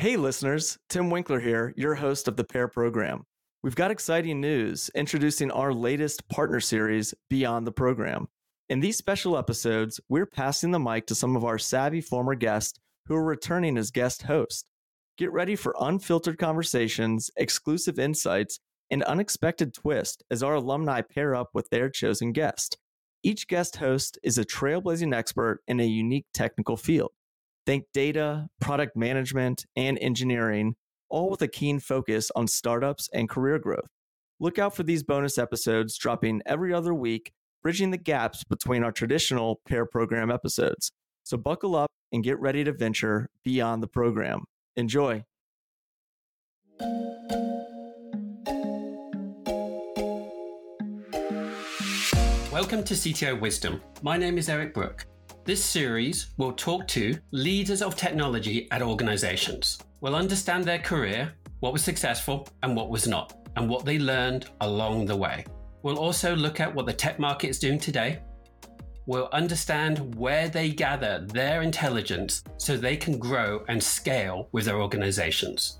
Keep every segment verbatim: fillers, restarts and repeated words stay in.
Hey listeners, Tim Winkler here, your host of the PAIR program. We've got exciting news introducing our latest partner series, Beyond the Program. In these special episodes, we're passing the mic to some of our savvy former guests who are returning as guest hosts. Get ready for unfiltered conversations, exclusive insights, and unexpected twists as our alumni pair up with their chosen guest. Each guest host is a trailblazing expert in a unique technical field. Think data, product management, and engineering, all with a keen focus on startups and career growth. Look out for these bonus episodes dropping every other week, bridging the gaps between our traditional PAIR program episodes. So buckle up and get ready to venture beyond the program. Enjoy. Welcome to C T O Wisdom. My name is Eric Brook. This series will talk to leaders of technology at organizations. We'll understand their career, what was successful and what was not, and what they learned along the way. We'll also look at what the tech market is doing today. We'll understand where they gather their intelligence so they can grow and scale with their organizations.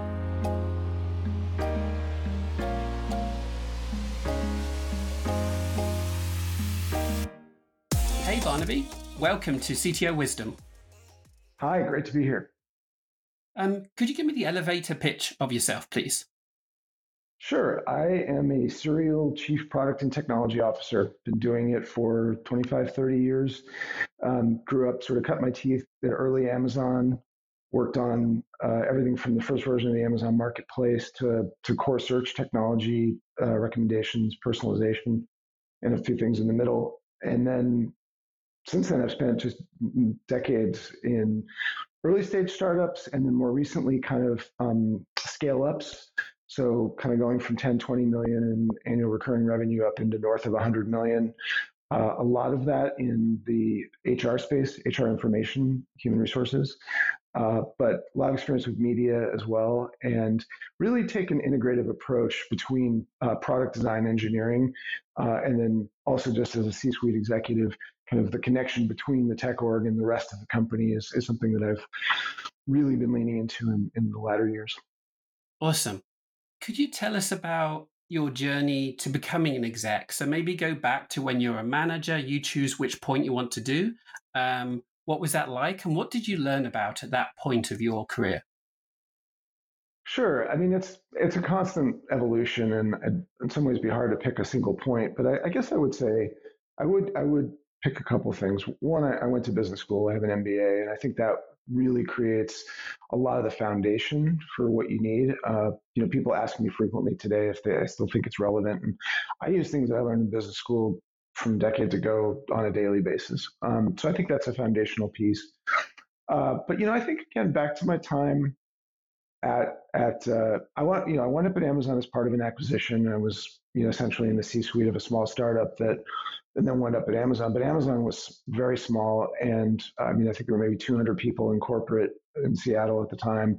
Hey Barnaby, welcome to C T O Wisdom. Hi, great to be here. Um, could you give me the elevator pitch of yourself, please? Sure. I am a serial chief product and technology officer. Been doing it for twenty-five, thirty years. Um, grew up, sort of cut my teeth at early Amazon, worked on uh, everything from the first version of the Amazon Marketplace to, to core search technology, uh, recommendations, personalization, and a few things in the middle. And then since then, I've spent just decades in early stage startups and then more recently kind of um, scale ups. So kind of going from ten, twenty million in annual recurring revenue up into north of one hundred million. Uh, a lot of that in the H R space, H R information, human resources, uh, but a lot of experience with media as well, and really take an integrative approach between uh, product design engineering, uh, and then also just as a C-suite executive, kind of the connection between the tech org and the rest of the company is, is something that I've really been leaning into in, in the latter years. Awesome. Could you tell us about your journey to becoming an exec? So maybe go back to when you're a manager, you choose which point you want to do. Um, what was that like? And what did you learn about at that point of your career? Sure. I mean, it's it's a constant evolution, and it'd in some ways be hard to pick a single point. But I, I guess I would say I would I would pick a couple things. One, I, I went to business school. I have an M B A, and I think that really creates a lot of the foundation for what you need. Uh, you know, people ask me frequently today if they I still think it's relevant, and I use things that I learned in business school from decades ago on a daily basis. Um, so I think that's a foundational piece. Uh, but you know, I think again back to my time at at uh, I want you know I wound up at Amazon as part of an acquisition. I was you know essentially in the C-suite of a small startup that, and then wound up at Amazon. But Amazon was very small, and I mean I think there were maybe two hundred people in corporate in Seattle at the time.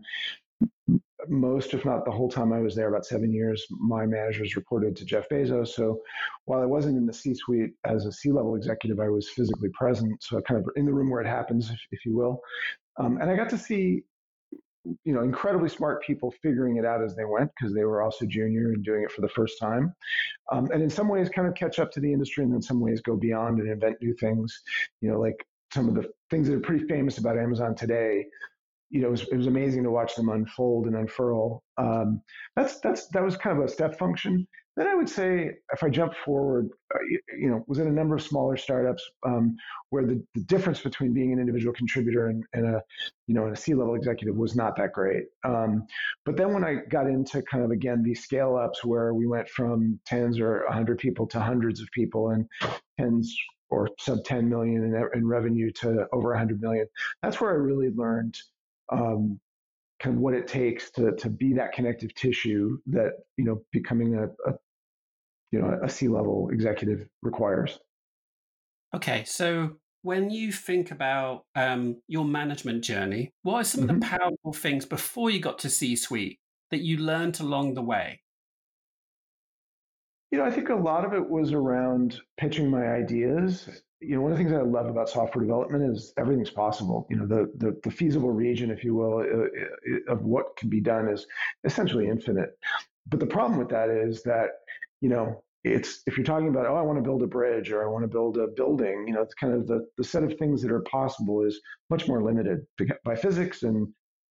Most, if not the whole time I was there, about seven years, my managers reported to Jeff Bezos. So while I wasn't in the C-suite as a C-level executive, I was physically present, so kind of in the room where it happens, if, if you will. Um, and I got to see you know, incredibly smart people figuring it out as they went because they were also junior and doing it for the first time. Um, and in some ways kind of catch up to the industry and in some ways go beyond and invent new things. You know, like some of the things that are pretty famous about Amazon today, you know, it was, it was amazing to watch them unfold and unfurl. Um, that's, that's, that was kind of a step function. Then I would say, if I jump forward, uh, you, you know, was in a number of smaller startups um, where the, the difference between being an individual contributor and, and a, you know, and a C-level executive was not that great. Um, but then when I got into kind of again these scale ups where we went from tens or a hundred people to hundreds of people and tens or sub ten million in, in revenue to over a hundred million, that's where I really learned. Um, kind of what it takes to to be that connective tissue that you know becoming a, a you know a C-level executive requires. Okay, so when you think about um, your management journey, what are some mm-hmm. of the powerful things before you got to C-suite that you learned along the way? You know, I think a lot of it was around pitching my ideas you know, one of the things that I love about software development is everything's possible. You know, the the, the feasible region, if you will, uh, of what can be done is essentially infinite. But the problem with that is that, you know, it's if you're talking about, oh, I want to build a bridge or I want to build a building, you know, it's kind of the, the set of things that are possible is much more limited by physics and,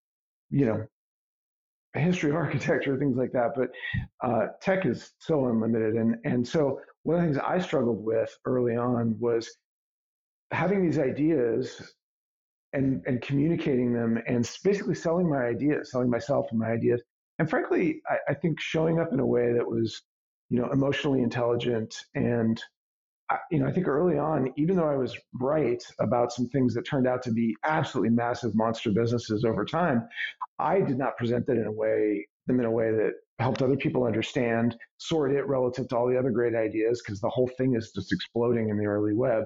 you know, history of architecture, things like that. But uh, tech is so unlimited. And, and so one of the things I struggled with early on was having these ideas and, and communicating them and basically selling my ideas, selling myself and my ideas. And frankly, I, I think showing up in a way that was, you know, emotionally intelligent. And, I, you know, I think early on, even though I was right about some things that turned out to be absolutely massive monster businesses over time, I did not present that in a way, them in a way that helped other people understand, sort it relative to all the other great ideas, because the whole thing is just exploding in the early web.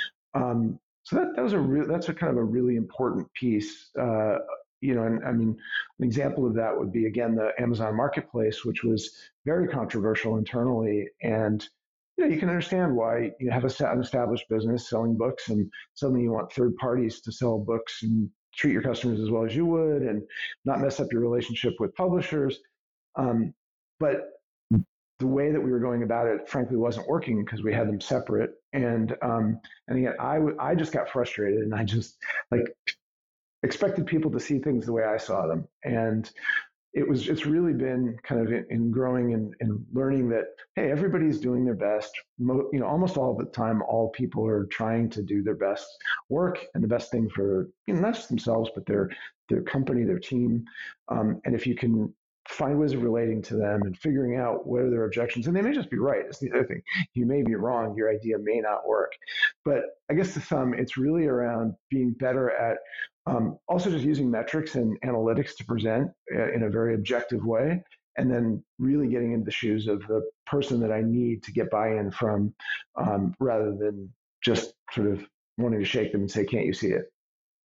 Um, so that, that was a real, that's a kind of a really important piece. Uh, you know, and I mean, an example of that would be, again, the Amazon Marketplace, which was very controversial internally. And, you know, you can understand why you have a, an established business selling books and suddenly you want third parties to sell books and treat your customers as well as you would and not mess up your relationship with publishers. Um, but the way that we were going about it, frankly, wasn't working because we had them separate. And um, and again, I, w- I just got frustrated and I just like expected people to see things the way I saw them. And it was, it's really been kind of in, in growing and, and learning that, hey, everybody's doing their best. Mo- you know, almost all the time, all people are trying to do their best work and the best thing for, you know, not just themselves, but their, their company, their team. Um, and if you can find ways of relating to them and figuring out what are their objections, and they may just be right. It's the other thing. You may be wrong. Your idea may not work. But I guess to some, it's really around being better at um, also just using metrics and analytics to present in a very objective way, and then really getting into the shoes of the person that I need to get buy-in from, um, rather than just sort of wanting to shake them and say, can't you see it?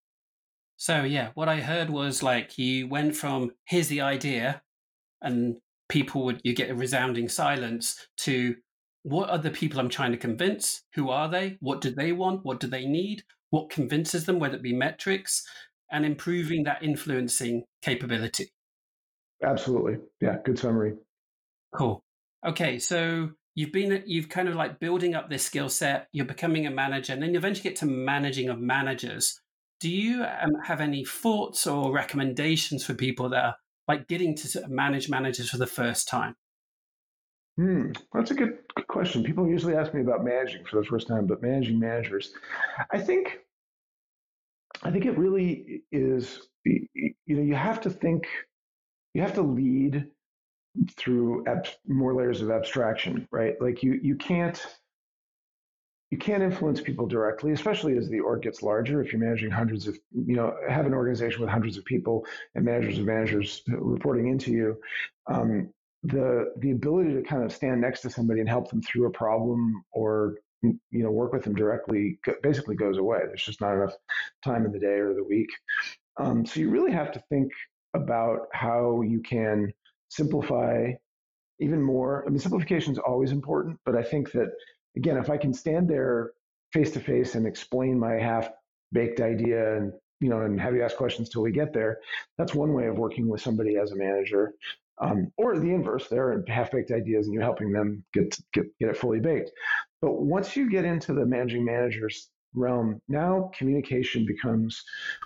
So yeah, what I heard was like you went from here's the idea and people would, you get a resounding silence, to what are the people I'm trying to convince? Who are they? What do they want? What do they need? What convinces them, whether it be metrics, and improving that influencing capability. Absolutely. Yeah. Good summary. Cool. Okay. So you've been, you've kind of like building up this skill set, you're becoming a manager, and then you eventually get to managing of managers. Do you um, have any thoughts or recommendations for people that are like getting to manage managers for the first time? Hmm, that's a good, good question. People usually ask me about managing for the first time, but managing managers, I think, I think it really is. You know, you have to think, you have to lead through ab- more layers of abstraction, right? Like you, you can't, you can't influence people directly, especially as the org gets larger. If you're managing hundreds of, you know, have an organization with hundreds of people and managers of managers reporting into you. Um, the the ability to kind of stand next to somebody and help them through a problem or you know work with them directly basically goes away. There's just not enough time in the day or the week. Um, so you really have to think about how you can simplify even more. I mean, simplification is always important, but I think that again, if I can stand there face to face and explain my half baked idea and you know and have you ask questions till we get there, that's one way of working with somebody as a manager. Um, or the inverse, they're half-baked ideas and you're helping them get, get get it fully baked. But once you get into the managing managers realm, now communication becomes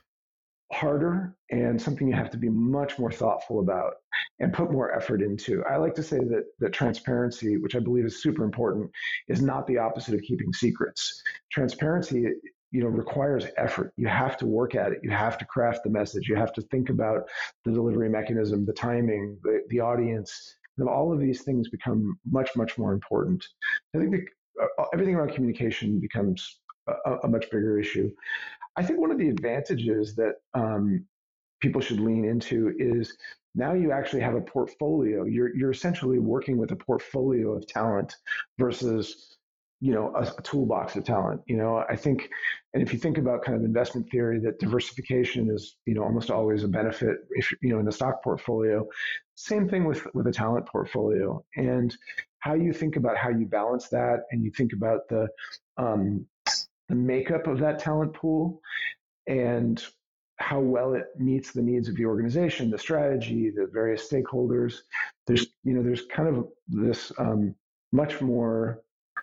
harder and something you have to be much more thoughtful about and put more effort into. I like to say that that transparency, which I believe is super important, is not the opposite of keeping secrets. Transparency, you know, requires effort. You have to work at it. You have to craft the message. You have to think about the delivery mechanism, the timing, the, the audience. And all of these things become much, much more important. I think the, uh, everything around communication becomes a, a much bigger issue. I think one of the advantages that um, people should lean into is now you actually have a portfolio. You're you're essentially working with a portfolio of talent versus you know a, a toolbox of talent. You know, I think, and if you think about kind of investment theory, that diversification is you know almost always a benefit. If you know in the stock portfolio, same thing with with a talent portfolio, and how you think about how you balance that, and you think about the um, the makeup of that talent pool and how well it meets the needs of the organization, the strategy, the various stakeholders. There's, you know, there's kind of this um, much more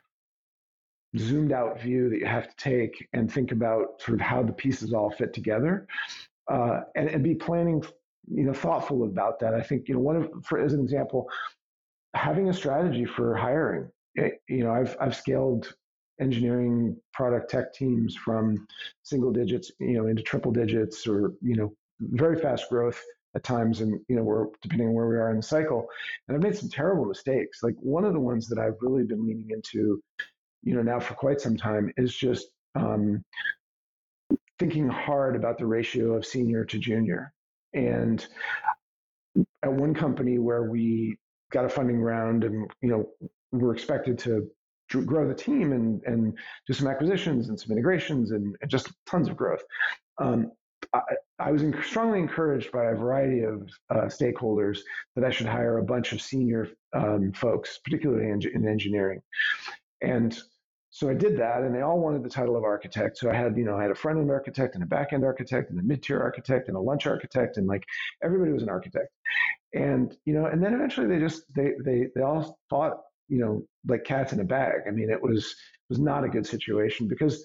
zoomed out view that you have to take and think about sort of how the pieces all fit together, uh, and, and be planning, you know, thoughtful about that. I think, you know, one of, for as an example, having a strategy for hiring. It, you know, I've I've scaled engineering product tech teams from single digits, you know, into triple digits, or, you know, very fast growth at times, and, you know, we're depending on where we are in the cycle. And I've made some terrible mistakes. Like, one of the ones that I've really been leaning into, you know, now for quite some time, is just um, thinking hard about the ratio of senior to junior. And at one company where we got a funding round, and, you know, we're expected to grow the team and and do some acquisitions and some integrations and, and just tons of growth. Um, I, I was strongly encouraged by a variety of uh, stakeholders that I should hire a bunch of senior um, folks, particularly in, in engineering. And so I did that, and they all wanted the title of architect. So I had, you know, I had a front end architect and a back end architect and a mid tier architect and a lunch architect, and like everybody was an architect. And, you know, and then eventually they just they they they all thought, you know, like cats in a bag. I mean, it was it was not a good situation, because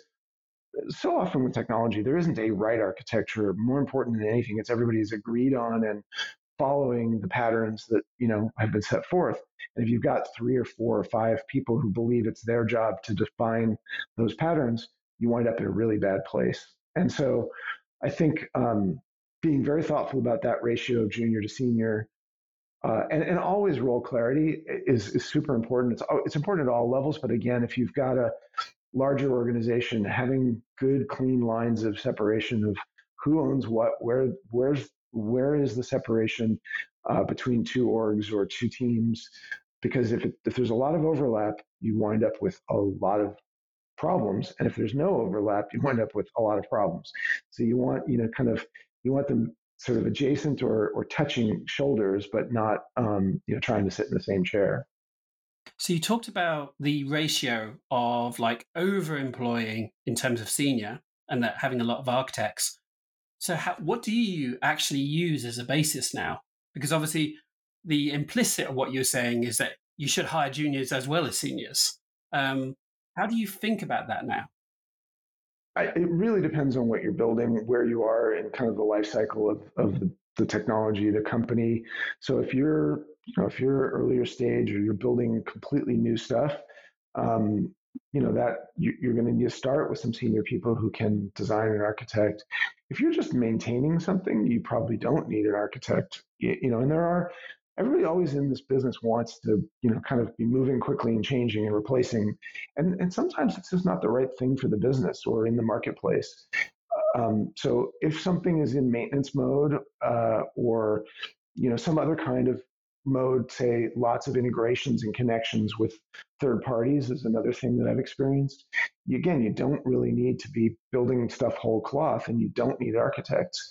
so often with technology, there isn't a right architecture. More important than anything, it's everybody's agreed on and following the patterns that, you know, have been set forth. And if you've got three or four or five people who believe it's their job to define those patterns, you wind up in a really bad place. And so I think um, being very thoughtful about that ratio of junior to senior, uh, and, and always role clarity is, is super important. It's, it's important at all levels. But again, if you've got a larger organization, having good, clean lines of separation of who owns what, where, where's, where is the separation uh, between two orgs or two teams? Because if, it, if there's a lot of overlap, you wind up with a lot of problems. And if there's no overlap, you wind up with a lot of problems. So you want, you know, kind of, you want them sort of adjacent or, or touching shoulders, but not, um, you know, trying to sit in the same chair. So you talked about the ratio of like over-employing in terms of senior, and that having a lot of architects. So how, what do you actually use as a basis now? Because obviously the implicit of what you're saying is that you should hire juniors as well as seniors. Um, how do you think about that now? I, it really depends on what you're building, where you are in kind of the life cycle of, of the, the technology, the company. So if you're, you know, if you're earlier stage or you're building completely new stuff, um, you know, that you, you're going to need to start with some senior people who can design and architect. If you're just maintaining something, you probably don't need an architect, you, you know, and there are, everybody always in this business wants to, you know, kind of be moving quickly and changing and replacing. And, and sometimes it's just not the right thing for the business or in the marketplace. Um, so if something is in maintenance mode uh, or, you know, some other kind of mode, say lots of integrations and connections with third parties is another thing that I've experienced. You, again, you don't really need to be building stuff whole cloth, and you don't need architects.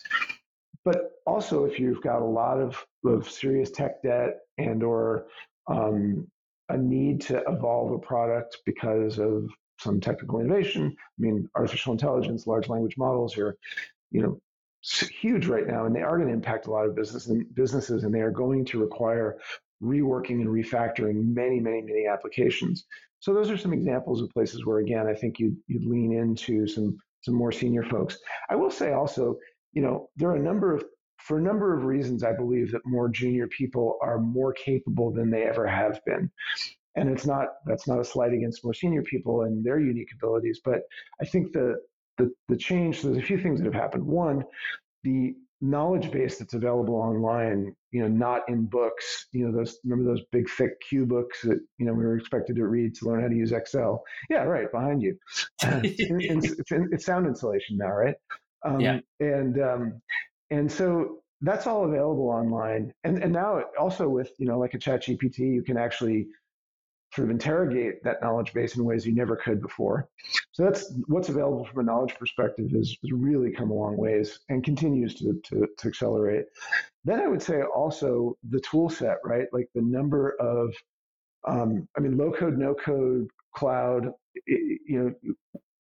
But also, if you've got a lot of, of serious tech debt and or um, a need to evolve a product because of some technical innovation, I mean, artificial intelligence, large language models are, you know, huge right now, and they are going to impact a lot of business and businesses, and they are going to require reworking and refactoring many, many, many applications. So those are some examples of places where, again, I think you'd, you'd lean into some some more senior folks. I will say also, you know, there are a number of, for a number of reasons, I believe that more junior people are more capable than they ever have been. And it's not, that's not a slight against more senior people and their unique abilities, but I think the, the, the change, so there's a few things that have happened. One, the knowledge base that's available online, you know, not in books, you know, those, remember those big, thick Q books that, you know, we were expected to read to learn how to use Excel. Yeah, right, behind you. it's, in, it's, in, it's sound insulation now, right? Um, yeah. And, um, and so that's all available online. And, and now also with, you know, like a ChatGPT, you can actually sort of interrogate that knowledge base in ways you never could before. So that's what's available from a knowledge perspective is, has really come a long ways and continues to, to, to accelerate. Then I would say also the tool set, right? Like the number of, um, I mean, low code, no code, cloud, it, you know,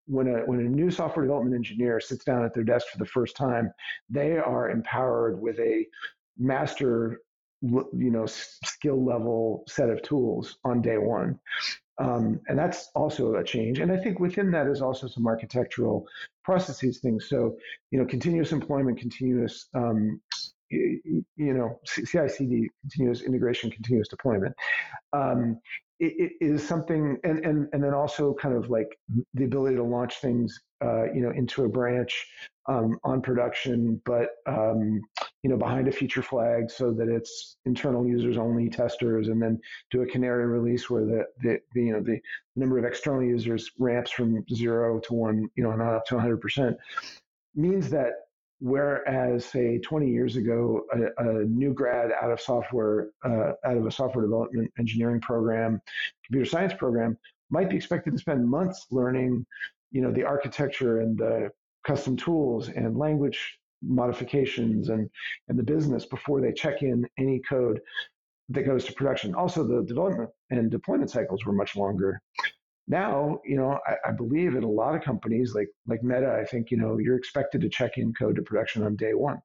when a when a new software development engineer sits down at their desk for the first time, they are empowered with a master, you know, skill level set of tools on day one. Um, and that's also a change. And I think within that is also some architectural processes things. So, you know, continuous employment, continuous, um, you know, C I C D, continuous integration, continuous deployment. Um, it, it is something, and, and and then also kind of like the ability to launch things, uh, you know, into a branch um, on production, but um, you know, behind a feature flag so that it's internal users only testers, and then do a canary release where the the, the you know the number of external users ramps from zero to one, you know, not up to one hundred percent, means that. Whereas, say, twenty years ago, a, a new grad out of software, uh, out of a software development engineering program, computer science program, might be expected to spend months learning, you know, the architecture and the custom tools and language modifications and and the business before they check in any code that goes to production. Also, the development and deployment cycles were much longer. Now, you know, I, I believe in a lot of companies like like Meta, I think, you know, you're expected to check in code to production on day one.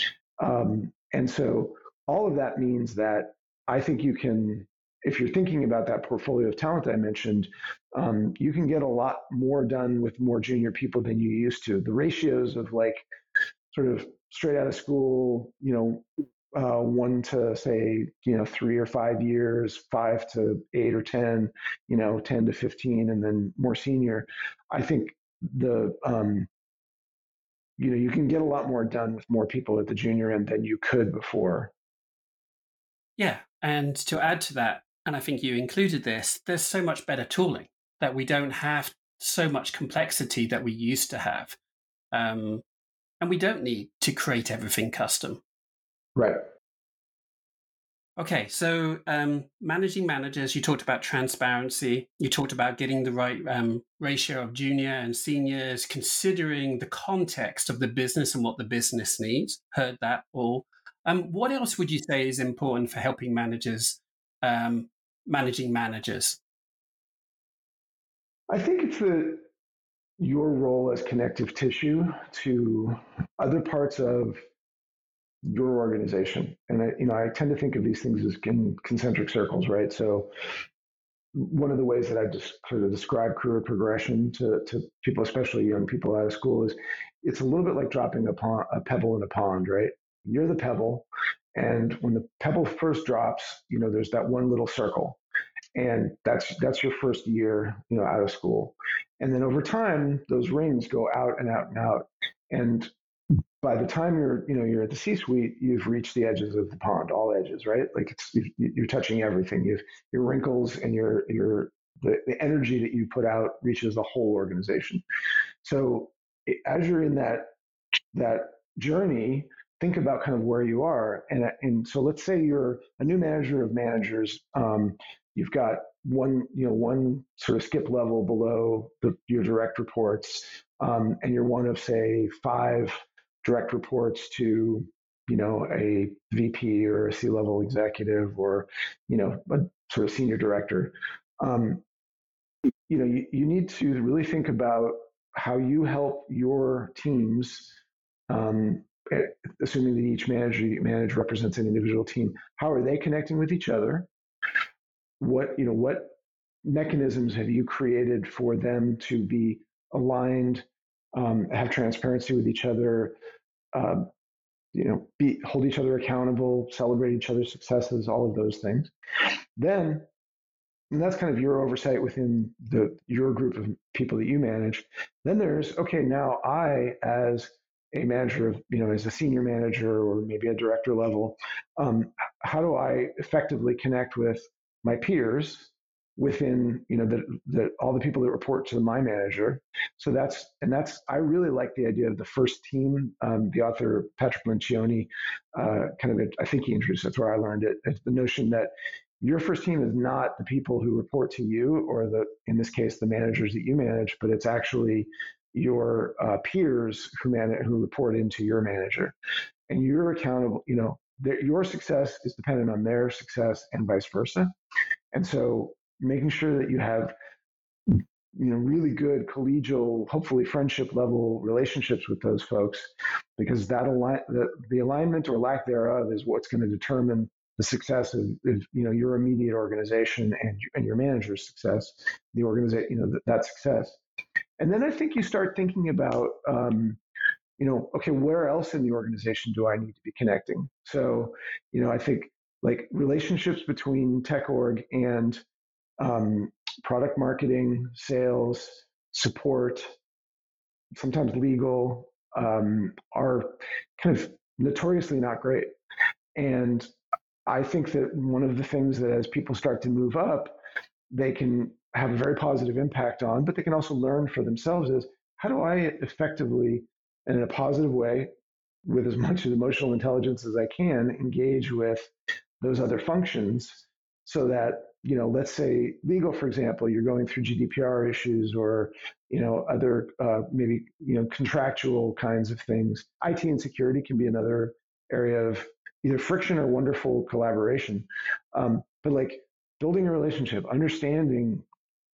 Um, and so all of that means that I think you can, if you're thinking about that portfolio of talent I mentioned, um, you can get a lot more done with more junior people than you used to. The ratios of like sort of straight out of school, you know, Uh, one to say, you know, three or five years, five to eight or ten, you know, ten to fifteen, and then more senior. I think the, um, you know, you can get a lot more done with more people at the junior end than you could before. Yeah. And to add to that, and I think you included this, there's so much better tooling that we don't have so much complexity that we used to have. Um, and we don't need to create everything custom. Right. Okay, so um, managing managers, you talked about transparency. You talked about getting the right um, ratio of junior and seniors, considering the context of the business and what the business needs. Heard that all. Um, what else would you say is important for helping managers, um, managing managers? I think it's the your role as connective tissue to other parts of your organization. And I, you know, I tend to think of these things as in concentric circles, right? So one of the ways that I just sort of describe career progression to, to people, especially young people out of school, is it's a little bit like dropping a, pond, a pebble in a pond, right? You're the pebble. And when the pebble first drops, you know, there's that one little circle. And that's that's your first year, you know, out of school. And then over time, those rings go out and out and out. And by the time you're, you know, you're at the C-suite, you've reached the edges of the pond, all edges, right? Like it's you're touching everything. You've your wrinkles and your your the, the energy that you put out reaches the whole organization. So as you're in that that journey, think about kind of where you are. And and so let's say you're a new manager of managers. Um, you've got one, you know, one sort of skip level below the, your direct reports, um, and you're one of say five direct reports to, you know, a V P or a C-level executive or, you know, a sort of senior director. Um, you know, you, you need to really think about how you help your teams, um, assuming that each manager you manage represents an individual team. How are they connecting with each other? What, you know, what mechanisms have you created for them to be aligned, um, have transparency with each other, uh, you know, be, hold each other accountable, celebrate each other's successes, all of those things. Then, and that's kind of your oversight within the your group of people that you manage. Then there's, okay, now I, as a manager of, you know, as a senior manager or maybe a director level, um, how do I effectively connect with my peers within, you know, the, the all the people that report to my manager? So that's, and that's, I really like the idea of the first team. Um, the author Patrick Lencioni, uh, kind of, I think he introduced, that's where I learned it. It's the notion that your first team is not the people who report to you, or the, in this case, the managers that you manage, but it's actually your uh, peers who manage, who report into your manager, and you're accountable. You know, your success is dependent on their success, and vice versa. And so, making sure that you have you know, really good collegial, hopefully friendship level relationships with those folks, because that align the, the alignment or lack thereof is what's going to determine the success of, of you know your immediate organization and and your manager's success, the organization, you know, that, that success. And then I think you start thinking about, um, you know, okay, where else in the organization do I need to be connecting? So, you know, I think like relationships between tech org and um, product marketing, sales, support, sometimes legal, um, are kind of notoriously not great. And I think that one of the things that as people start to move up, they can have a very positive impact on, but they can also learn for themselves is, how do I effectively and in a positive way, with as much emotional intelligence as I can, engage with those other functions so that, you know, let's say legal, for example, you're going through G D P R issues or, you know, other uh, maybe, you know, contractual kinds of things. I T and security can be another area of either friction or wonderful collaboration. Um, but like building a relationship, understanding,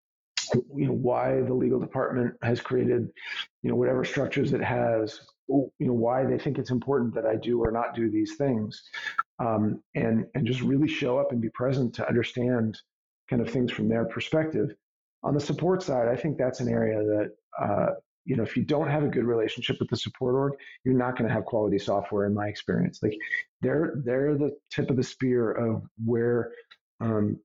you know, why the legal department has created, you know, whatever structures it has, you know, why they think it's important that I do or not do these things, um, and and just really show up and be present to understand kind of things from their perspective. On the support side, I think that's an area that, uh, you know, if you don't have a good relationship with the support org, you're not going to have quality software, in my experience. Like they're they're the tip of the spear of where um,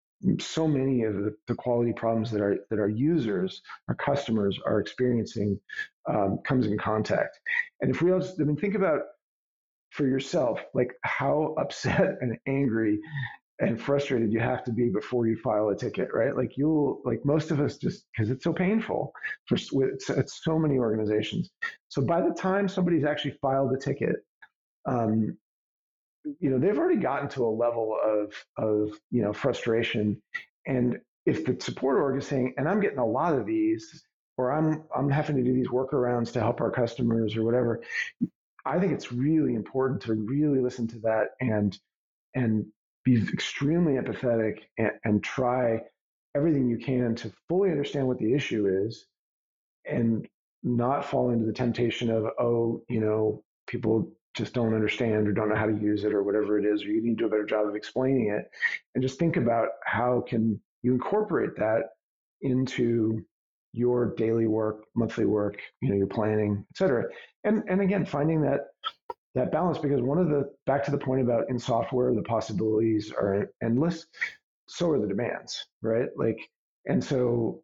so many of the, the quality problems that our that our users, our customers are experiencing um, comes in contact. And if we also, I mean, think about for yourself, like how upset and angry and frustrated you have to be before you file a ticket, right? Like you'll, like most of us just, because it's so painful for it's, it's so many organizations. So by the time somebody's actually filed a ticket, um, you know, they've already gotten to a level of, of, you know, frustration. And if the support org is saying, and I'm getting a lot of these, or I'm, I'm having to do these workarounds to help our customers or whatever, I think it's really important to really listen to that and, and be extremely empathetic and, and try everything you can to fully understand what the issue is and not fall into the temptation of, oh, you know, people just don't understand or don't know how to use it or whatever it is, or you need to do a better job of explaining it. And just think about how can you incorporate that into your daily work, monthly work, you know, your planning, et cetera. And, and again, finding that that balance, because one of the, back to the point about in software, the possibilities are endless. So are the demands, right? Like, and so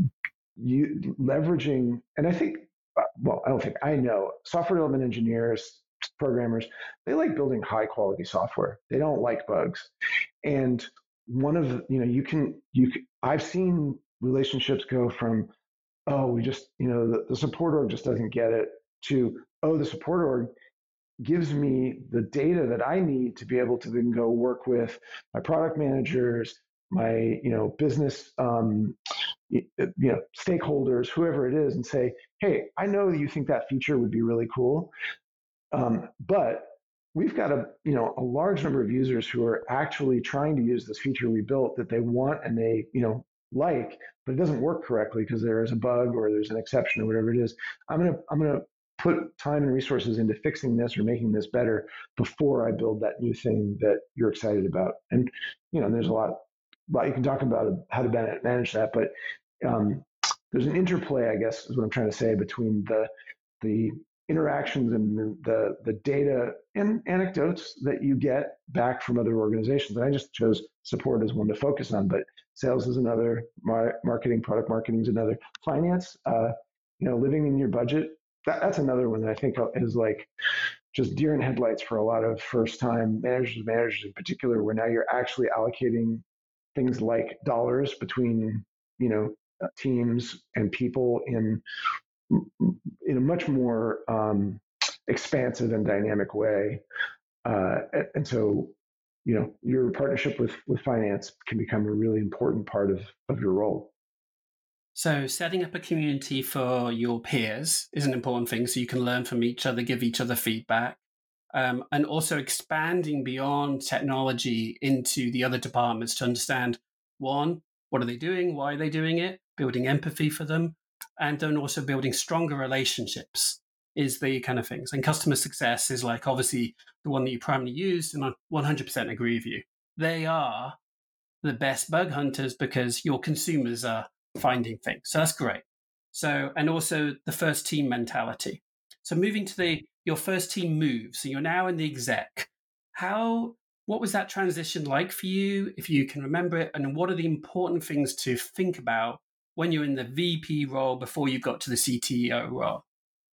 you leveraging, and I think, well, I don't think, I know software development engineers, programmers, they like building high quality software. They don't like bugs. And one of the, you know, you can, you can, I've seen relationships go from, oh, we just, you know, the, the support org just doesn't get it, to, oh, the support org gives me the data that I need to be able to then go work with my product managers, my, you know, business, um, you know, stakeholders, whoever it is, and say, hey, I know that you think that feature would be really cool, um, but we've got a, you know, a large number of users who are actually trying to use this feature we built that they want and they, you know, like, but it doesn't work correctly because there is a bug or there's an exception or whatever it is. I'm gonna, I'm gonna put time and resources into fixing this or making this better before I build that new thing that you're excited about. And, you know, there's a lot, a lot you can talk about how to manage that, but um, there's an interplay, I guess, is what I'm trying to say, between the the interactions and the the data and anecdotes that you get back from other organizations. And I just chose support as one to focus on, but sales is another, marketing, product marketing is another, finance, uh, you know, living in your budget. That, that's another one that I think is like just deer in headlights for a lot of first-time managers, managers in particular, where now you're actually allocating things like dollars between, you know, teams and people in in a much more um, expansive and dynamic way. Uh, and so, you know, your partnership with with finance can become a really important part of of your role. So setting up a community for your peers is an important thing, so you can learn from each other, give each other feedback, um, and also expanding beyond technology into the other departments to understand, one, what are they doing? Why are they doing it? building empathy for them, and then also building stronger relationships is the kind of things. And customer success is like obviously the one that you primarily used, and I one hundred percent agree with you. They are the best bug hunters because your consumers are finding things. So that's great. So, and also the first team mentality. So moving to the your first team move. So you're now in the exec. How, what was that transition like for you, if you can remember it? And what are the important things to think about when you're in the V P role before you got to the C T O role?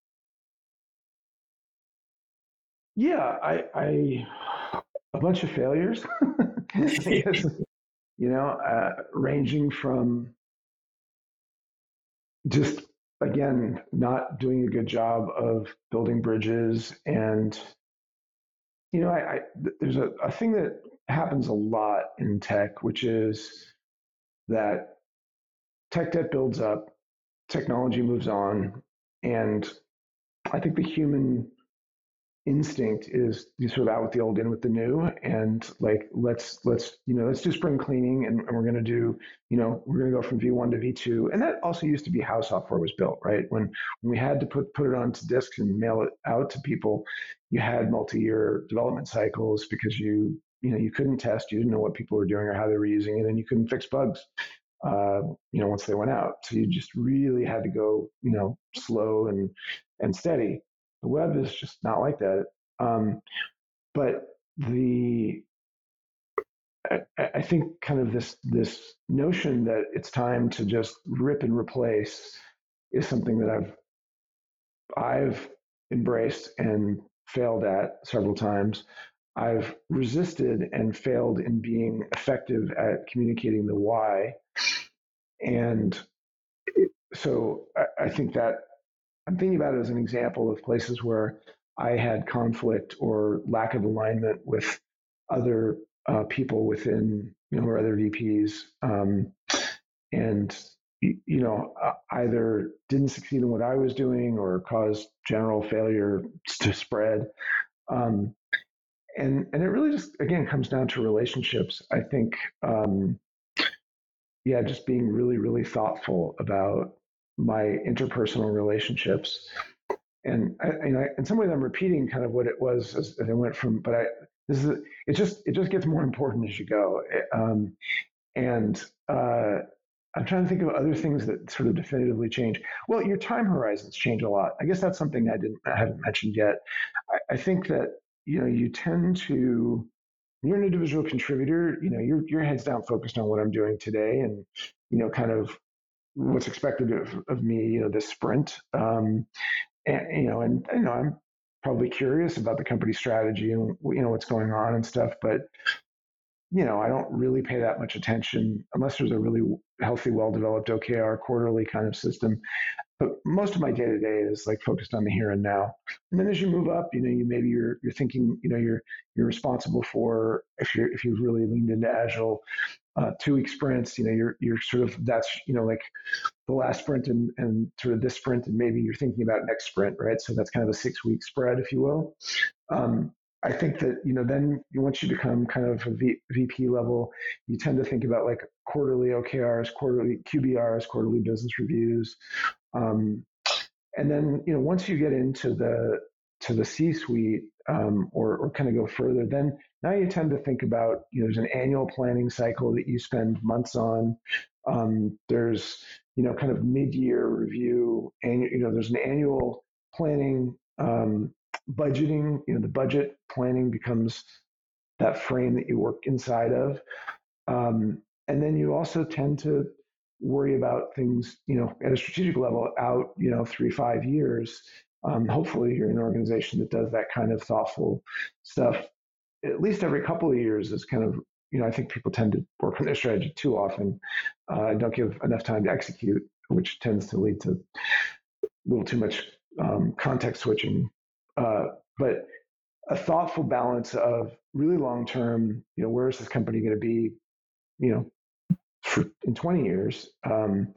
Yeah, I, I a bunch of failures, I guess, you know, uh, ranging from just, again, not doing a good job of building bridges. And, you know, I, I there's a, a thing that happens a lot in tech, which is that tech debt builds up, technology moves on, and I think the human instinct is you sort of out with the old, in with the new, and like let's let's you know let's do spring cleaning, and, and we're going to do you know we're going to go from V one to V two, and that also used to be how software was built, right? When when we had to put put it onto disks and mail it out to people, you had multi-year development cycles because you you know you couldn't test, you didn't know what people were doing or how they were using it, and you couldn't fix bugs. Uh, you know, once they went out, so you just really had to go, you know, slow and and steady. The web is just not like that. Um, but the I, I think kind of this this notion that it's time to just rip and replace is something that I've I've embraced and failed at several times. I've resisted and failed in being effective at communicating the why. And so I, I think that I'm thinking about it as an example of places where I had conflict or lack of alignment with other uh, people within, you know, or other V Ps, um, and you know, either didn't succeed in what I was doing or caused general failure to spread. Um, and and it really just again comes down to relationships. I think, um, yeah, just being really really thoughtful about my interpersonal relationships. And I, you know, in some ways, I'm repeating kind of what it was as, as I went from. But I, this is it. Just it just gets more important as you go. Um, and uh, I'm trying to think of other things that sort of definitively change. Well, your time horizons change a lot. I guess that's something I didn't I haven't mentioned yet. I, I think that you know you tend to. When you're an individual contributor, you know your your head's down, focused on what I'm doing today, and you know kind of what's expected of, of me. You know this sprint. Um, And, you know, and you know, I'm probably curious about the company strategy and you know what's going on and stuff, but you know, I don't really pay that much attention unless there's a really healthy, well-developed O K R quarterly kind of system. But most of my day-to-day is like focused on the here and now. And then as you move up, you know, you maybe you're you're thinking, you know, you're you're responsible for if you're if you've really leaned into Agile, uh, two-week sprints. You know, you're you're sort of that's you know like the last sprint and and sort of this sprint, and maybe you're thinking about next sprint, right? So that's kind of a six-week spread, if you will. Um, I think that you know then once you become kind of a v, V P level, you tend to think about like quarterly O K Rs, quarterly Q B Rs, quarterly business reviews, um, and then you know once you get into the to the C-suite um, or or kind of go further, then now you tend to think about you know there's an annual planning cycle that you spend months on. Um, there's you know kind of mid-year review, and you know there's an annual planning. Um, budgeting, you know, the budget planning becomes that frame that you work inside of. Um, and then you also tend to worry about things, you know, at a strategic level out, you know, three, five years. Um, hopefully you're an organization that does that kind of thoughtful stuff at least every couple of years is kind of, you know, I think people tend to work on their strategy too often uh, and don't give enough time to execute, which tends to lead to a little too much um, context switching. Uh, but a thoughtful balance of really long term, you know, where is this company going to be, you know, for, in twenty years? Um,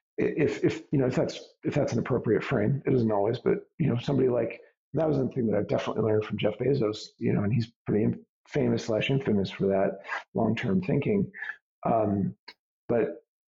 if, if, you know, if that's, if that's an appropriate frame, it isn't always, but, you know, somebody like, that was something that I've definitely learned from Jeff Bezos, you know, and he's pretty famous slash infamous for that long term thinking. Um, but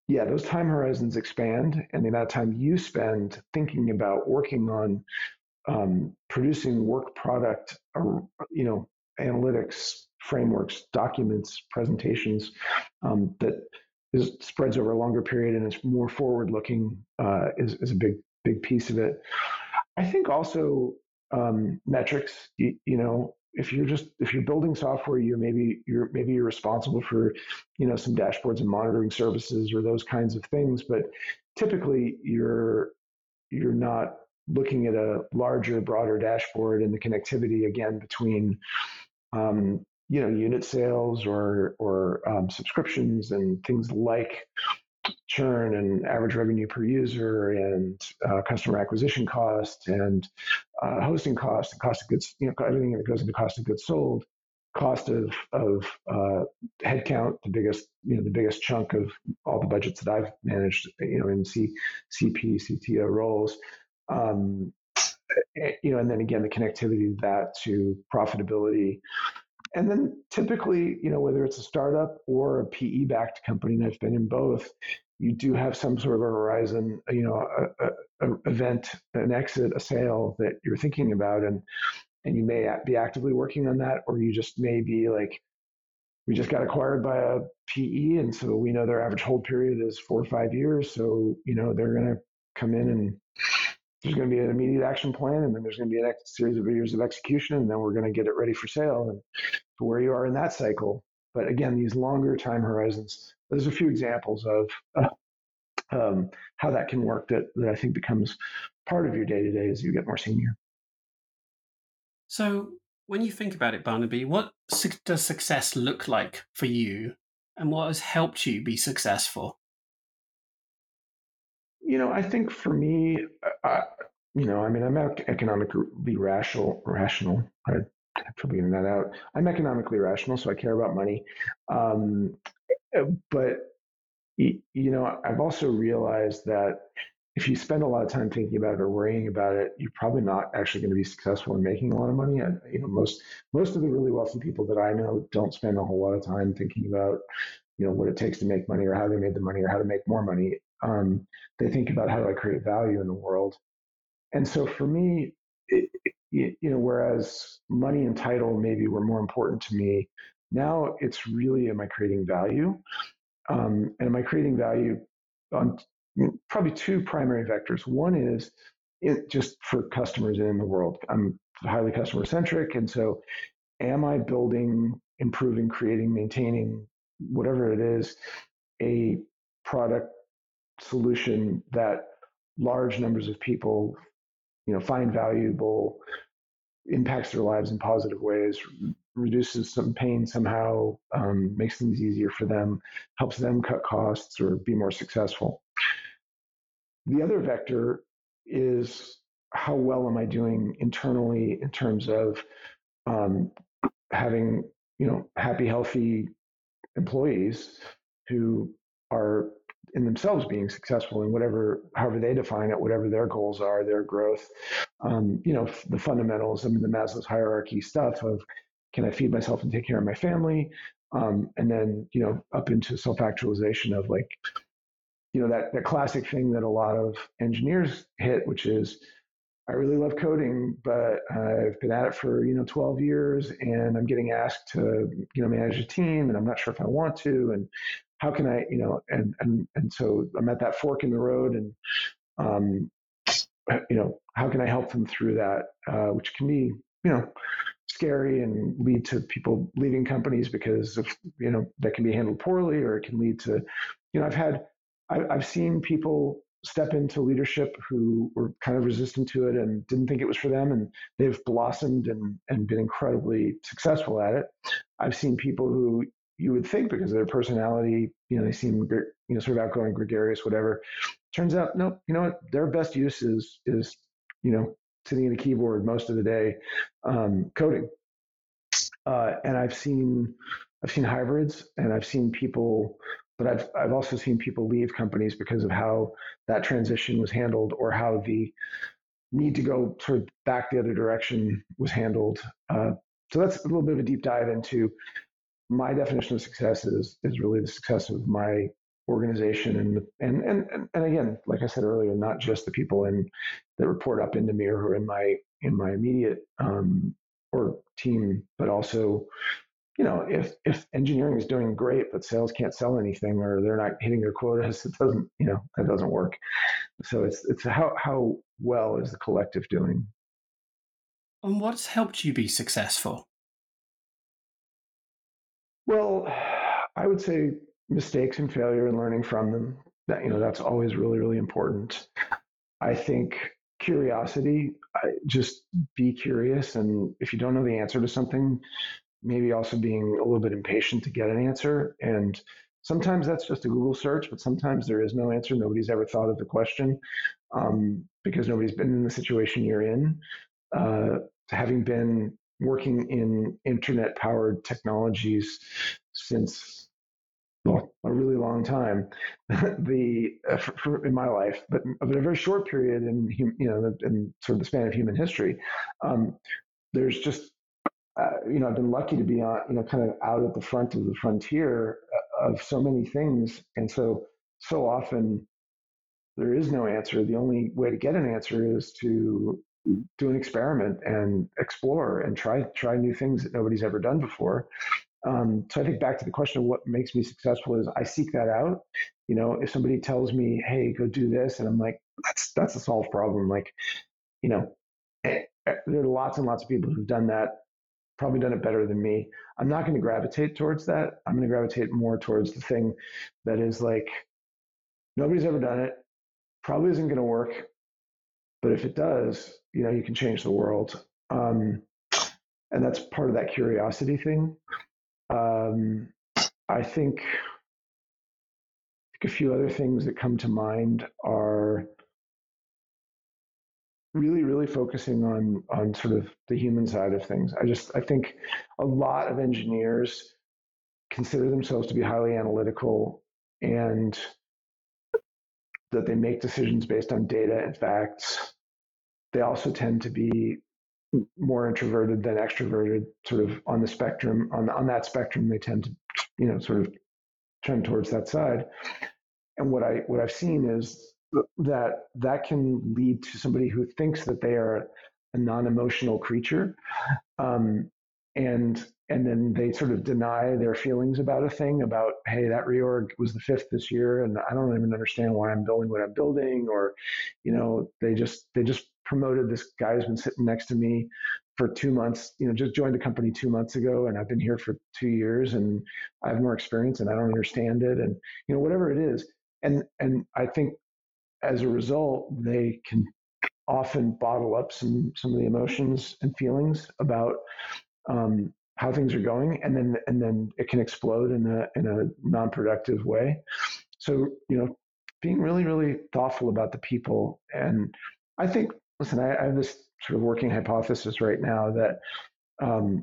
yeah, those time horizons expand, and the amount of time you spend thinking about working on um, producing work product, or, you know, analytics frameworks, documents, presentations um, that is, spreads over a longer period and is more forward looking uh, is, is a big big piece of it. I think also um, metrics. You, you know, if you're just if you're building software, you maybe you're maybe you're responsible for, you know, some dashboards and monitoring services or those kinds of things, but typically you're you're not looking at a larger, broader dashboard and the connectivity again between um, you know, unit sales or or um, subscriptions and things like churn and average revenue per user and uh, customer acquisition cost and uh, hosting cost and cost of goods, you know, everything that goes into cost of goods sold, cost of of uh, headcount, the biggest, you know, the biggest chunk of all the budgets that I've managed, you know, in C, CP, C T O roles. Um, you know, and then again, the connectivity of that to profitability. And then typically, you know, whether it's a startup or a P E-backed company, and I've been in both, you do have some sort of a horizon, you know, a, a, a event, an exit, a sale that you're thinking about, and and you may be actively working on that, or you just may be like, we just got acquired by a P E, and so we know their average hold period is four or five years, so you know they're going to come in and there's going to be an immediate action plan, and then there's going to be a next series of years of execution, and then we're going to get it ready for sale, and to where you are in that cycle. But again, these longer time horizons, there's a few examples of uh, um, how that can work that, that I think becomes part of your day-to-day as you get more senior. So when you think about it, Barnaby, what su- does success look like for you, and what has helped you be successful? You know, I think for me, uh, you know, I mean, I'm economically rational. Rational. I have trouble getting that out. I'm economically rational, so I care about money. Um, but you know, I've also realized that if you spend a lot of time thinking about it or worrying about it, you're probably not actually going to be successful in making a lot of money. I, you know, most most of the really wealthy people that I know don't spend a whole lot of time thinking about, you know, what it takes to make money or how they made the money or how to make more money. Um, they think about how do I create value in the world. And so for me, it, it, you know, whereas money and title maybe were more important to me, now it's really, am I creating value? Um, and am I creating value on probably two primary vectors? One is it just for customers in the world. I'm highly customer centric. And so am I building, improving, creating, maintaining, whatever it is, a product solution that large numbers of people, you know, find valuable, impacts their lives in positive ways, reduces some pain somehow, um, makes things easier for them, helps them cut costs or be more successful. The other vector is how well am I doing internally in terms of um, having, you know, happy, healthy employees who are in themselves being successful in whatever, however they define it, whatever their goals are, their growth, um, you know, the fundamentals, I mean, the Maslow's hierarchy stuff of, can I feed myself and take care of my family? Um, and then, you know, up into self-actualization of like, you know, that, that classic thing that a lot of engineers hit, which is, I really love coding, but I've been at it for, you know, twelve years and I'm getting asked to, you know, manage a team and I'm not sure if I want to, and how can I, you know, and, and, and so I'm at that fork in the road, and, um, you know, how can I help them through that, uh, which can be, you know, scary and lead to people leaving companies because of, you know, that can be handled poorly, or it can lead to, you know, I've had, I, I've seen people step into leadership who were kind of resistant to it and didn't think it was for them, and they've blossomed and, and been incredibly successful at it. I've seen people who you would think because of their personality, you know, they seem, you know, sort of outgoing, gregarious, whatever. Turns out, no, you know what, their best use is, is, you know, sitting at a keyboard most of the day, um, coding. Uh, and I've seen, I've seen hybrids, and I've seen people, but I've, I've also seen people leave companies because of how that transition was handled, or how the need to go sort of back the other direction was handled. Uh, so that's a little bit of a deep dive into my definition of success is, is really the success of my organization. And, and, and, and again, like I said earlier, not just the people in that report up into me or who are in my, in my immediate um, or team, but also, you know, if, if engineering is doing great, but sales can't sell anything or they're not hitting their quotas, it doesn't, you know, that doesn't work. So it's, it's how, how well is the collective doing? And what's helped you be successful? Well, I would say mistakes and failure and learning from them. That, you know, that's always really, really important. I think curiosity, I, just be curious. And if you don't know the answer to something, maybe also being a little bit impatient to get an answer. And sometimes that's just a Google search, but sometimes there is no answer. Nobody's ever thought of the question um, because nobody's been in the situation you're in. Uh, having been working in internet-powered technologies since, well, a really long time, the uh, for, for, in my life, but, but a very short period in you know in sort of the span of human history, um, there's just uh, you know I've been lucky to be on you know kind of out at the front of the frontier of so many things, and so so often there is no answer. The only way to get an answer is to do an experiment and explore and try try new things that nobody's ever done before. Um, so I think back to the question of what makes me successful is I seek that out. You know, if somebody tells me, "Hey, go do this," and I'm like, "That's that's a solved problem." Like, you know, there are lots and lots of people who've done that, probably done it better than me. I'm not going to gravitate towards that. I'm going to gravitate more towards the thing that is like nobody's ever done it, probably isn't going to work, but if it does, you know, you can change the world. Um, and that's part of that curiosity thing. Um, I think, I think a few other things that come to mind are really, really focusing on on sort of the human side of things. I just, I think a lot of engineers consider themselves to be highly analytical and that they make decisions based on data and facts. They also tend to be more introverted than extroverted, sort of on the spectrum. On on that spectrum, they tend to, you know, sort of trend towards that side. And what I what I've seen is that that can lead to somebody who thinks that they are a non-emotional creature, um, and and then they sort of deny their feelings about a thing. About, hey, that reorg was the fifth this year, and I don't even understand why I'm building what I'm building, or, you know, they just they just promoted this guy who's been sitting next to me for two months, you know, just joined the company two months ago, and I've been here for two years, and I have more experience, and I don't understand it, and, you know, whatever it is, and and I think as a result, they can often bottle up some some of the emotions and feelings about um, how things are going, and then and then it can explode in a in a non-productive way. So, you know, being really really thoughtful about the people, and I think, listen, I, I have this sort of working hypothesis right now that um,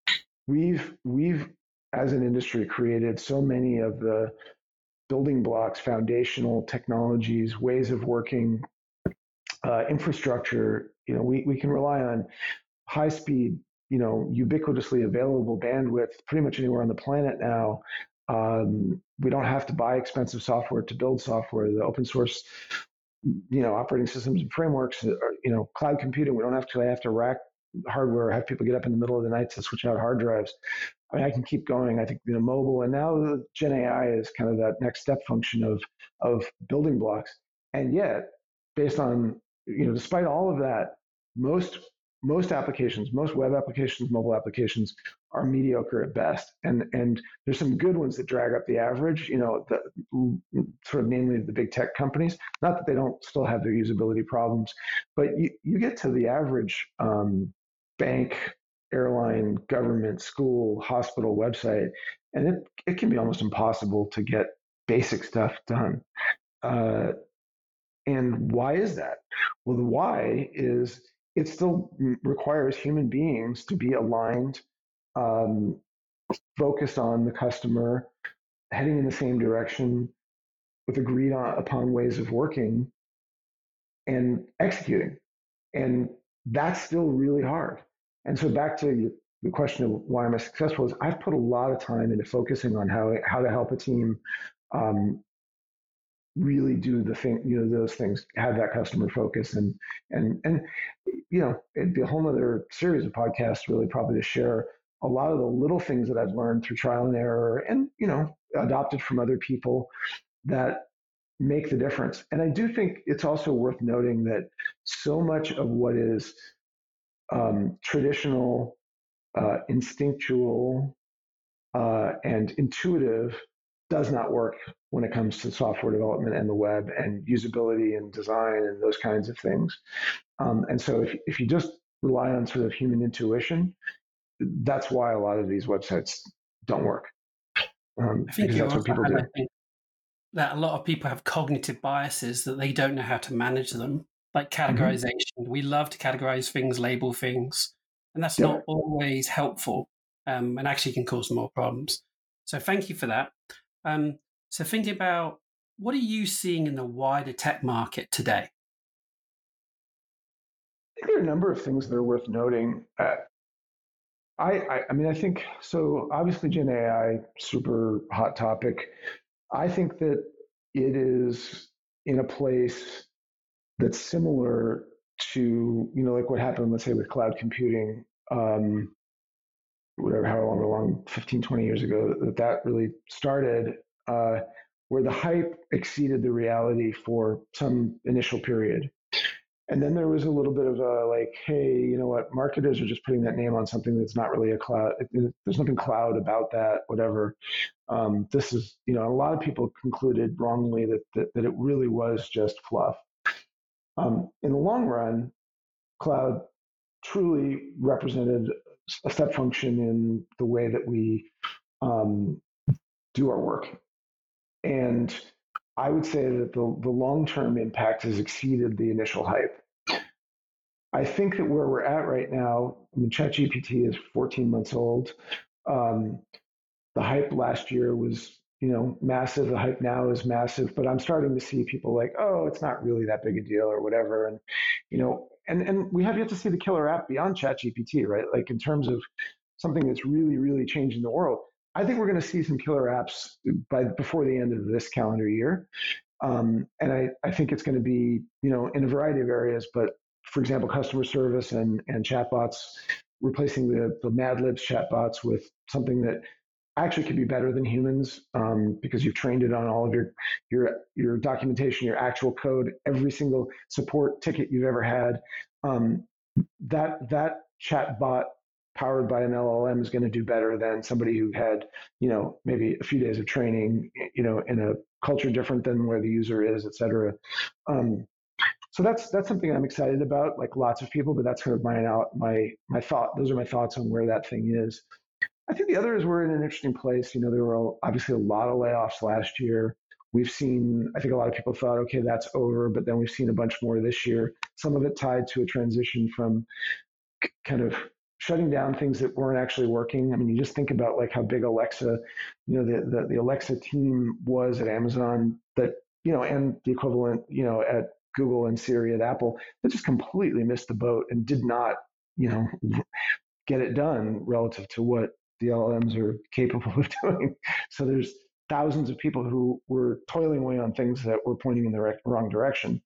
we've we've as an industry created so many of the building blocks, foundational technologies, ways of working, uh, infrastructure. You know, we we can rely on high speed, you know, ubiquitously available bandwidth pretty much anywhere on the planet now. Um, we don't have to buy expensive software to build software. The open source, you know, operating systems and frameworks, are, you know, cloud computing. We don't actually have to rack hardware, have people get up in the middle of the night to switch out hard drives. I mean, I can keep going. I think, you know, mobile, and now the Gen A I is kind of that next step function of of building blocks. And yet, based on, you know, despite all of that, most most applications, most web applications, mobile applications are mediocre at best. And and there's some good ones that drag up the average, you know, the, sort of namely the big tech companies. Not that they don't still have their usability problems, but you, you get to the average um, bank, airline, government, school, hospital website, and it, it can be almost impossible to get basic stuff done. Uh, and why is that? Well, the why is it still requires human beings to be aligned, um, focused on the customer, heading in the same direction, with agreed on, upon ways of working and executing. And that's still really hard. And so back to the question of why am I successful is I've put a lot of time into focusing on how how to help a team um, really do the thing, you know, those things, have that customer focus, and and and you know, it'd be a whole other series of podcasts really probably to share a lot of the little things that I've learned through trial and error, and you know, adopted from other people that make the difference. And I do think it's also worth noting that so much of what is um, traditional, uh, instinctual, uh, and intuitive does not work when it comes to software development and the web and usability and design and those kinds of things. Um, and so if, if you just rely on sort of human intuition, that's why a lot of these websites don't work. Um, I think because you that's what also people do. highlighting that a lot of people have cognitive biases that they don't know how to manage them, like categorization. Mm-hmm. We love to categorize things, label things, and that's yep. not always helpful, um, and actually can cause more problems. So thank you for that. Um, so thinking about, what are you seeing in the wider tech market today? I think there are a number of things that are worth noting. Uh, I, I, I mean, I think, so obviously Gen A I, super hot topic. I think that it is in a place that's similar to, you know, like what happened, let's say, with cloud computing, um, whatever, however long, fifteen, twenty years ago, that that really started, uh, where the hype exceeded the reality for some initial period. And then there was a little bit of a like, hey, you know what, marketers are just putting that name on something that's not really a cloud. There's nothing cloud about that, whatever. Um, this is, you know, a lot of people concluded wrongly that that, that it really was just fluff. Um, in the long run, cloud truly represented a step function in the way that we um, do our work. And I would say that the, the long-term impact has exceeded the initial hype. I think that where we're at right now, I mean, ChatGPT is fourteen months old. Um, the hype last year was, you know, massive. The hype now is massive, but I'm starting to see people like, oh, it's not really that big a deal or whatever. And, you know, and, and we have yet to see the killer app beyond ChatGPT, right? Like in terms of something that's really, really changing the world. I think we're going to see some killer apps by before the end of this calendar year. Um, and I, I think it's going to be, you know, in a variety of areas, but for example, customer service and, and chatbots, replacing the, the Mad Libs chatbots with something that actually could be better than humans, um, because you've trained it on all of your, your, your documentation, your actual code, every single support ticket you've ever had. Um, that, that chatbot powered by an L L M is going to do better than somebody who had, you know, maybe a few days of training, you know, in a culture different than where the user is, et cetera. Um, so that's that's something I'm excited about, like lots of people, but that's kind of my my my thought. Those are my thoughts on where that thing is. I think the other is we're in an interesting place. You know, there were obviously a lot of layoffs last year. We've seen, I think a lot of people thought, okay, that's over, but then we've seen a bunch more this year. Some of it tied to a transition from kind of shutting down things that weren't actually working. I mean, you just think about like how big Alexa, you know, the, the, the Alexa team was at Amazon, that, you know, and the equivalent, you know, at Google and Siri at Apple, that just completely missed the boat and did not, you know, get it done relative to what the L L Ms are capable of doing. So there's thousands of people who were toiling away on things that were pointing in the re- wrong direction.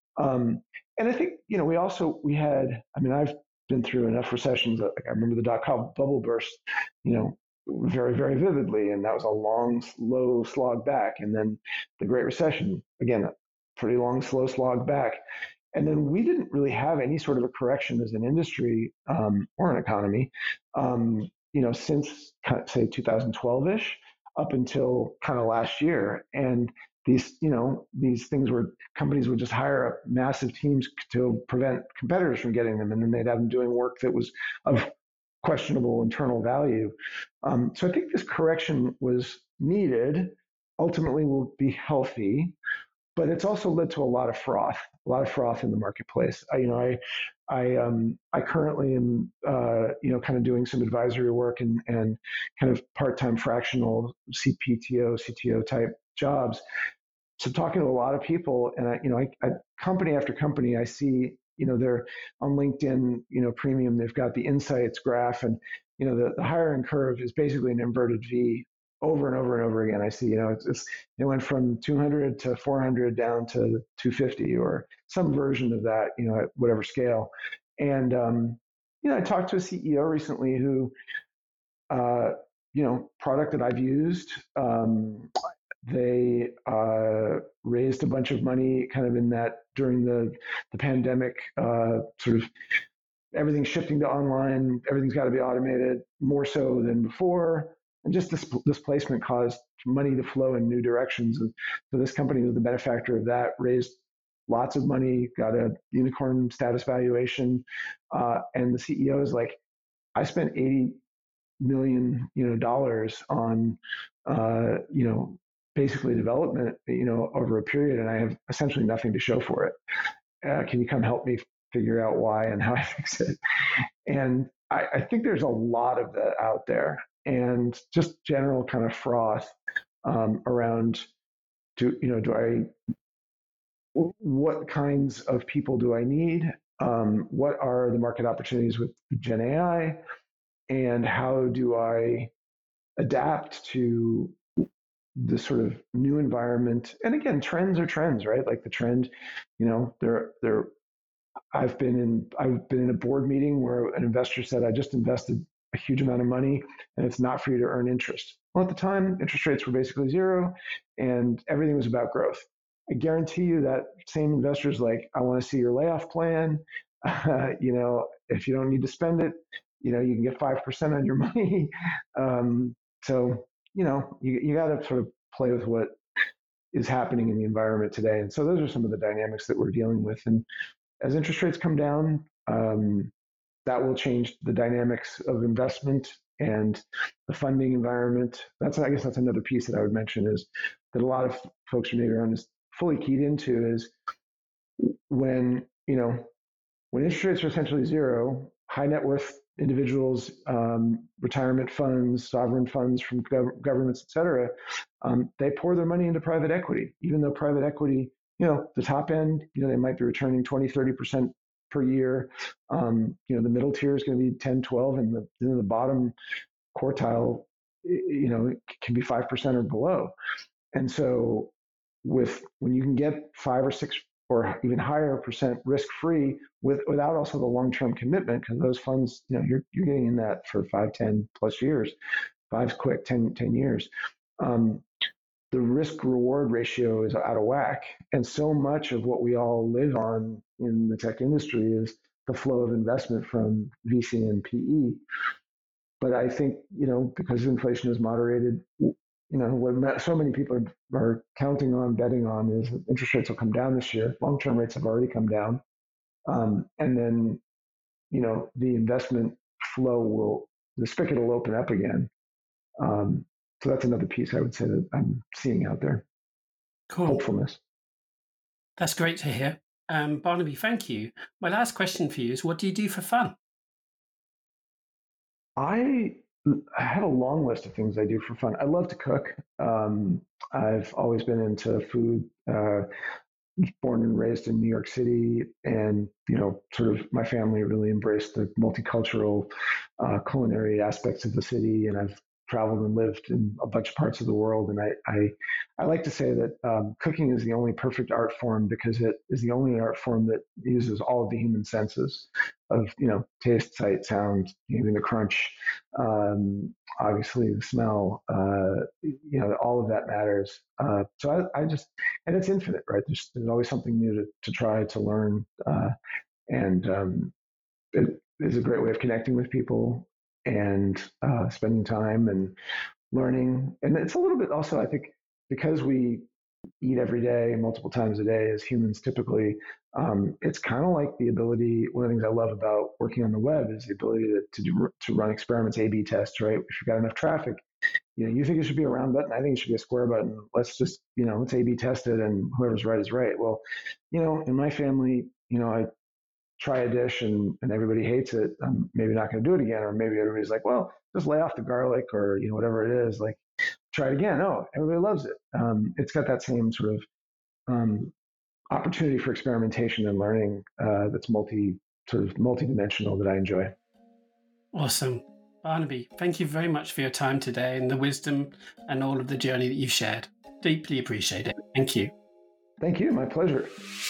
Um, and I think, you know, we also, we had, I mean, I've been through enough recessions that, like, I remember the dot-com bubble burst, you know, very, very vividly. And that was a long, slow slog back. And then the Great Recession, again, a pretty long, slow slog back. And then we didn't really have any sort of a correction as an industry um, or an economy, um, you know, since, say, two thousand twelve-ish up until kind of last year. And these, you know, these things where companies would just hire up massive teams to prevent competitors from getting them, and then they'd have them doing work that was of questionable internal value. Um, so I think this correction was needed. Ultimately, will be healthy, but it's also led to a lot of froth, a lot of froth in the marketplace. I, you know, I, I, um, I currently am, uh, you know, kind of doing some advisory work and and kind of part-time fractional C P T O, C T O type jobs. So talking to a lot of people, and I, you know, I, I, company after company, I see, you know, they're on LinkedIn, you know, Premium. They've got the insights graph, and you know, the, the hiring curve is basically an inverted V. over and over and over again. I see, you know, it's, it's it went from two hundred to four hundred down to two fifty or some version of that, you know, at whatever scale. And um, you know, I talked to a C E O recently who, uh, you know, product that I've used. Um, they uh, raised a bunch of money, kind of in that during the the pandemic, uh, sort of everything's shifting to online. Everything's got to be automated more so than before. And just this displacement caused money to flow in new directions. And so this company was the benefactor of that, raised lots of money, got a unicorn status valuation. Uh, and the C E O is like, I spent eighty million, you know, dollars on, uh, you know, basically development, you know, over a period, and I have essentially nothing to show for it. Uh, can you come help me figure out why and how I fix it? And I, I think there's a lot of that out there, and just general kind of froth um, around, do you know, do I, what kinds of people do I need? Um, what are the market opportunities with Gen A I? And how do I adapt to the sort of new environment? And again, trends are trends, right? Like the trend, you know, there, there, I've been in, I've been in a board meeting where an investor said, I just invested a huge amount of money and it's not for you to earn interest. Well, at the time, interest rates were basically zero and everything was about growth. I guarantee you that same investor's like, I want to see your layoff plan. Uh, you know, if you don't need to spend it, you know, you can get five percent on your money. Um, so, you know, you, you got to sort of play with what is happening in the environment today. And so those are some of the dynamics that we're dealing with. And as interest rates come down, um, that will change the dynamics of investment and the funding environment. That's, I guess that's another piece that I would mention, is that a lot of folks maybe aren't as fully keyed into, is when, you know, when interest rates are essentially zero, high net worth individuals, um, retirement funds, sovereign funds from gov- governments, et cetera, um, they pour their money into private equity, even though private equity, you know, the top end, you know, they might be returning twenty, thirty percent per year. Um, you know, the middle tier is going to be ten, twelve, and the, you know, the bottom quartile, you know, can be five percent or below. And so with, when you can get five or six or even higher percent risk-free with, without also the long-term commitment, because those funds, you know, you're, you're getting in that for five, ten plus years, five's quick, ten, ten years. Um, the risk-reward ratio is out of whack. And so much of what we all live on in the tech industry is the flow of investment from V C and P E. But I think, you know, because inflation is moderated, you know, what so many people are, are counting on, betting on, is that interest rates will come down this year. Long-term rates have already come down. Um, and then, you know, the investment flow will, the spigot will open up again. Um, so that's another piece I would say that I'm seeing out there. Cool. Hopefulness. That's great to hear. Um, Barnaby, thank you. My last question for you is, what do you do for fun? I I have a long list of things I do for fun. I love to cook. Um, I've always been into food. Uh, born and raised in New York City, and you know, sort of my family really embraced the multicultural uh, culinary aspects of the city, and I've traveled and lived in a bunch of parts of the world. And I I, I like to say that um, cooking is the only perfect art form, because it is the only art form that uses all of the human senses of, you know, taste, sight, sound, even the crunch, um, obviously the smell, uh, you know, all of that matters. Uh, so I, I just, and it's infinite, right? There's, there's always something new to, to try, to learn. Uh, and um, it is a great way of connecting with people and uh, spending time and learning. And it's a little bit also, I think, because we eat every day, multiple times a day as humans typically, um, it's kind of like the ability, one of the things I love about working on the web is the ability to, to, do, to run experiments, A B tests, right? If you've got enough traffic, you know, you think it should be a round button, I think it should be a square button. Let's just, you know, let's A B test it, and whoever's right is right. Well, you know, in my family, you know, I try a dish and, and everybody hates it. I'm maybe not going to do it again. Or maybe everybody's like, well, just lay off the garlic, or, you know, whatever it is, like, try it again. Oh, everybody loves it. Um, it's got that same sort of um, opportunity for experimentation and learning uh, that's multi sort of multidimensional that I enjoy. Awesome. Barnaby, thank you very much for your time today and the wisdom and all of the journey that you've shared. Deeply appreciate it. Thank you. Thank you. My pleasure.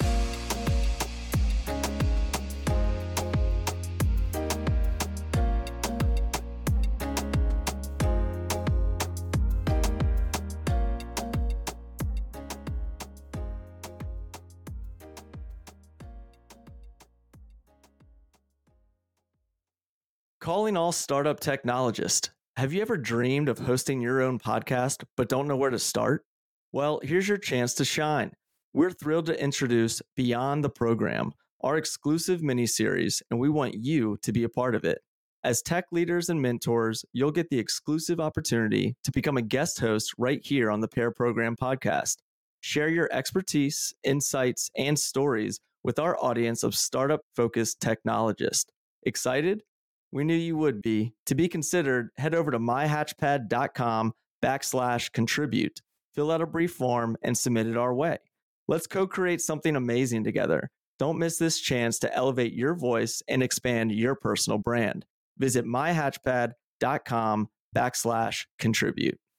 Calling all startup technologists. Have you ever dreamed of hosting your own podcast but don't know where to start? Well, here's your chance to shine. We're thrilled to introduce Beyond the Program, our exclusive mini-series, and we want you to be a part of it. As tech leaders and mentors, you'll get the exclusive opportunity to become a guest host right here on the Pair Program podcast. Share your expertise, insights, and stories with our audience of startup-focused technologists. Excited? We knew you would be. To be considered, head over to myhatchpad.com backslash contribute. Fill out a brief form and submit it our way. Let's co-create something amazing together. Don't miss this chance to elevate your voice and expand your personal brand. Visit myhatchpad.com backslash contribute.